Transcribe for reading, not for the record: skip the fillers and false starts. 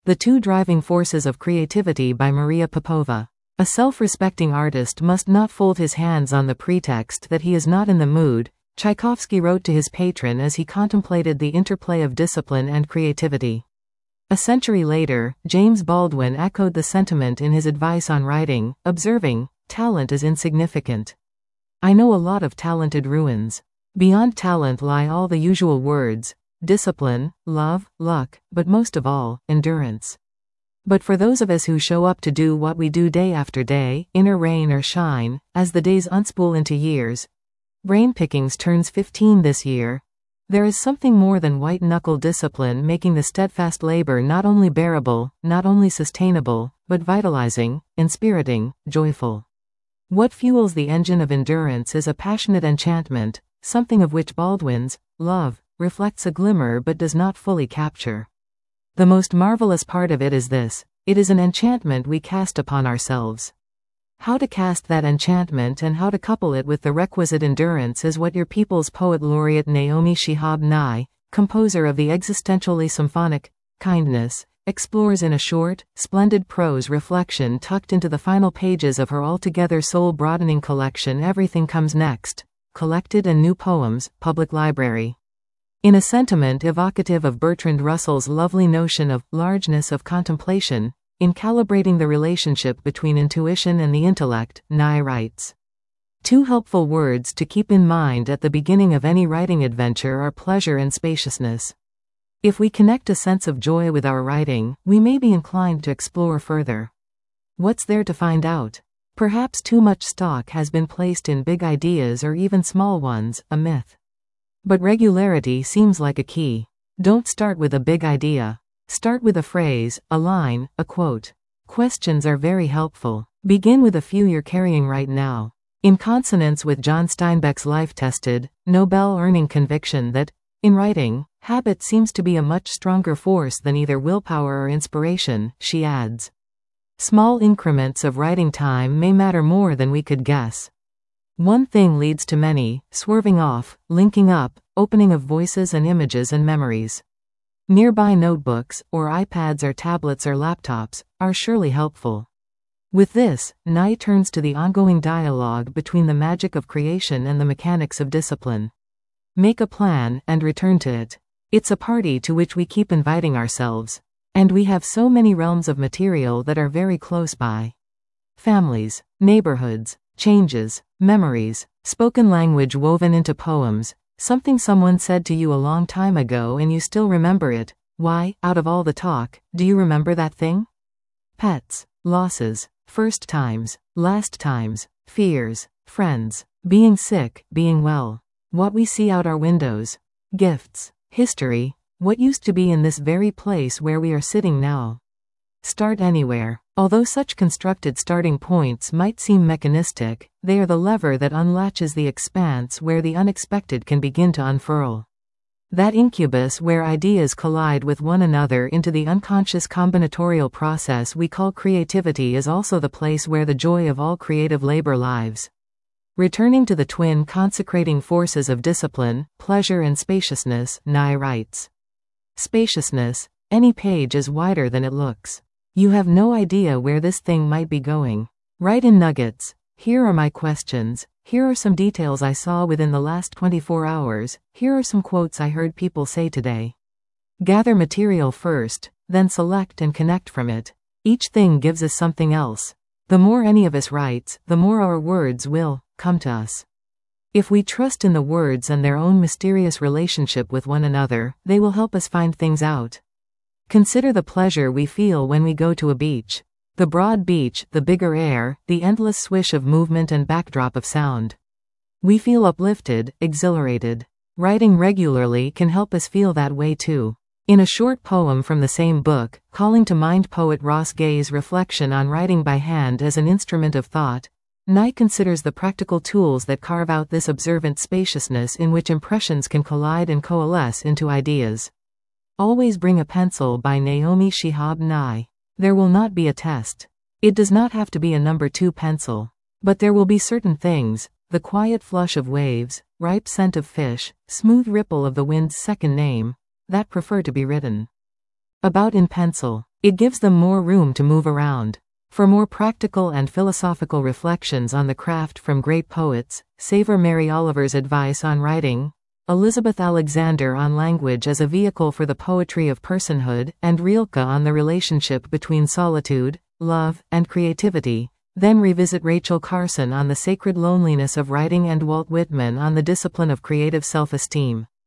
The Two Driving Forces of Creativity by Maria Popova. A self-respecting artist must not fold his hands on the pretext that he is not in the mood, Tchaikovsky wrote to his patron as he contemplated the interplay of discipline and creativity. A century later, James Baldwin echoed the sentiment in his advice on writing, observing, "Talent is insignificant. I know a lot of talented ruins. Beyond talent lie all the usual words: discipline, love, luck, but most of all, endurance. But for those of us who show up to do what we do day after day, in or rain or shine, as the days unspool into years, Brain Pickings turns 15 this year, there is something more than white-knuckle discipline making the steadfast labor not only bearable, not only sustainable, but vitalizing, inspiriting, joyful. What fuels the engine of endurance is a passionate enchantment, something of which Baldwin's love reflects a glimmer but does not fully capture. The most marvelous part of it is this: it is an enchantment we cast upon ourselves. How to cast that enchantment and how to couple it with the requisite endurance is what your people's poet laureate Naomi Shihab Nye, composer of the existentially symphonic Kindness, explores in a short, splendid prose reflection tucked into the final pages of her altogether soul-broadening collection Everything Comes Next, Collected and New Poems, Public Library. In a sentiment evocative of Bertrand Russell's lovely notion of largeness of contemplation, in calibrating the relationship between intuition and the intellect, Nye writes, "Two helpful words to keep in mind at the beginning of any writing adventure are pleasure and spaciousness. If we connect a sense of joy with our writing, we may be inclined to explore further. What's there to find out? Perhaps too much stock has been placed in big ideas or even small ones, a myth. But regularity seems like a key. Don't start with a big idea. Start with a phrase, a line, a quote. Questions are very helpful. Begin with a few you're carrying right now." In consonance with John Steinbeck's life-tested, Nobel-earning conviction that, in writing, habit seems to be a much stronger force than either willpower or inspiration, she adds, "Small increments of writing time may matter more than we could guess. One thing leads to many, swerving off, linking up, opening of voices and images and memories. Nearby notebooks, or iPads or tablets or laptops, are surely helpful." With this, Nye turns to the ongoing dialogue between the magic of creation and the mechanics of discipline. Make a plan, and return to it. It's a party to which we keep inviting ourselves. And we have so many realms of material that are very close by. Families, neighborhoods, changes, memories, spoken language woven into poems, something someone said to you a long time ago and you still remember it. Why, out of all the talk, do you remember that thing? Pets, losses, first times, last times, fears, friends, being sick, being well, what we see out our windows, gifts, history, what used to be in this very place where we are sitting now. Start anywhere. Although such constructed starting points might seem mechanistic, they are the lever that unlatches the expanse where the unexpected can begin to unfurl. That incubus where ideas collide with one another into the unconscious combinatorial process we call creativity is also the place where the joy of all creative labor lives. Returning to the twin consecrating forces of discipline, pleasure and spaciousness, Nye writes, "Spaciousness, any page is wider than it looks. You have no idea where this thing might be going. Write in nuggets. Here are my questions. Here are some details I saw within the last 24 hours. Here are some quotes I heard people say today." Gather material first, then select and connect from it. Each thing gives us something else. The more any of us writes, the more our words will come to us. If we trust in the words and their own mysterious relationship with one another, they will help us find things out. Consider the pleasure we feel when we go to a beach. The broad beach, the bigger air, the endless swish of movement and backdrop of sound. We feel uplifted, exhilarated. Writing regularly can help us feel that way too. In a short poem from the same book, calling to mind poet Ross Gay's reflection on writing by hand as an instrument of thought, Nye considers the practical tools that carve out this observant spaciousness in which impressions can collide and coalesce into ideas. Always Bring a Pencil by Naomi Shihab Nye. There will not be a test. It does not have to be a number 2 pencil. But there will be certain things, the quiet flush of waves, ripe scent of fish, smooth ripple of the wind's second name, that prefer to be written about in pencil. It gives them more room to move around. For more practical and philosophical reflections on the craft from great poets, savor Mary Oliver's advice on writing, Elizabeth Alexander on language as a vehicle for the poetry of personhood, and Rilke on the relationship between solitude, love, and creativity. Then revisit Rachel Carson on the sacred loneliness of writing and Walt Whitman on the discipline of creative self-esteem.